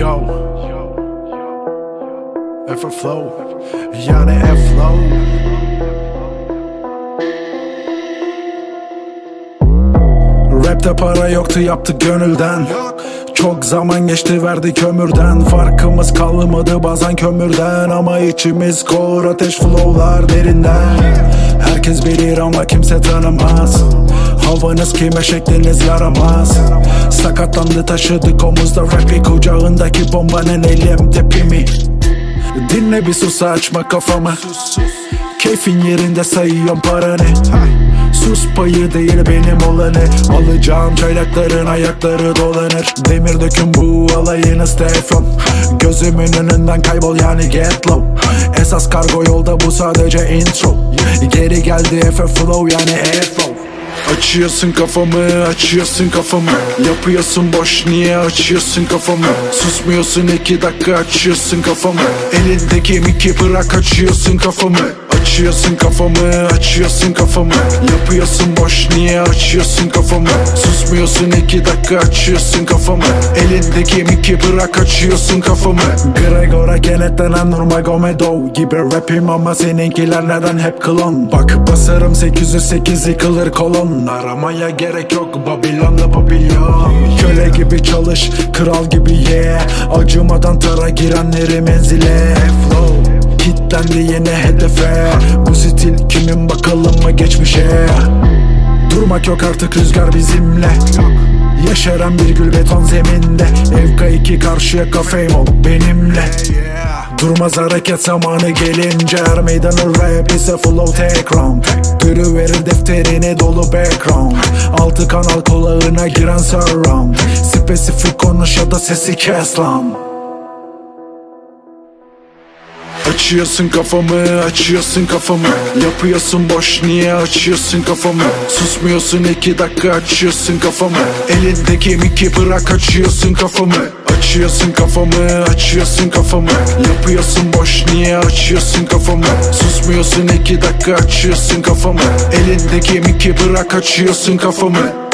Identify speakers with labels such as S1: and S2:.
S1: Yo, Efe Flow, yani F-Flow. Rapte para yoktu, yaptık gönülden. Çok zaman geçti, verdik ömürden. Farkımız kalmadı bazen kömürden, ama içimiz kor, ateş flowlar derinden. Herkes bilir ama kimse tanımaz. Havanız kime, şekliniz yaramaz. Sakatlandı, taşıdık omuzda rapi, kucağındaki bombanın elim tepimi. Dinle bir sus, açma kafamı. Keyfin yerinde, sayıyorum paranı. Sus payı değil benim olanı. Alacağım çaylakların ayakları dolanır. Demir dökün bu alayınız teflon. Gözümün önünden kaybol, yani get low. Esas kargo yolda, bu sadece intro. Geri geldi Efe Flow, yani F-Flow. Açıyorsun kafamı, açıyorsun kafamı. Yapıyorsun boş, niye açıyorsun kafamı? Susmuyorsun 2 dakika, açıyorsun kafamı. Elindeki miki bırak, açıyorsun kafamı. Açıyorsun kafamı, açıyorsun kafamı. Yapıyorsun boş, niye açıyorsun kafamı? Susmuyorsun 2 dakika, açıyorsun kafamı. Elindeki miki bırak, açıyorsun kafamı. Gregor'a kenetlenen Nurmagomedov gibi rapim, ama seninkiler neden hep klon? Bak basarım 808, yıkılır kolon. Aramaya gerek yok, Babilon'da papilyon. Köle gibi çalış, kral gibi ye. Acımadan tara girenleri menzile. Kitlendi yine hedefe. Bu stil kimin bakalım mı geçmişe? Durmak yok artık, rüzgar bizimle. Yeşeren bir gül beton zeminde. FK2 karşıya, kafeyim ol benimle. Durmaz hareket zamanı gelince. Her meydanı rap ise flow take round. Görüverir defterine dolu background. Altı kanal kulağına giren surround. Spesifik konuş ya da sesi kes lan. Açıyorsun kafamı, açıyorsun kafamı. Yapıyorsun boş, niye açıyorsun kafamı? Susmuyorsun 2 dakika, açıyorsun kafamı. Elindeki miki bırak, açıyorsun kafamı. Açıyorsun kafamı, açıyorsun kafamı. Yapıyorsun boş, niye açıyorsun kafamı? Susmuyorsun 2 dakika, açıyorsun kafamı. Elindeki miki bırak, açıyorsun kafamı.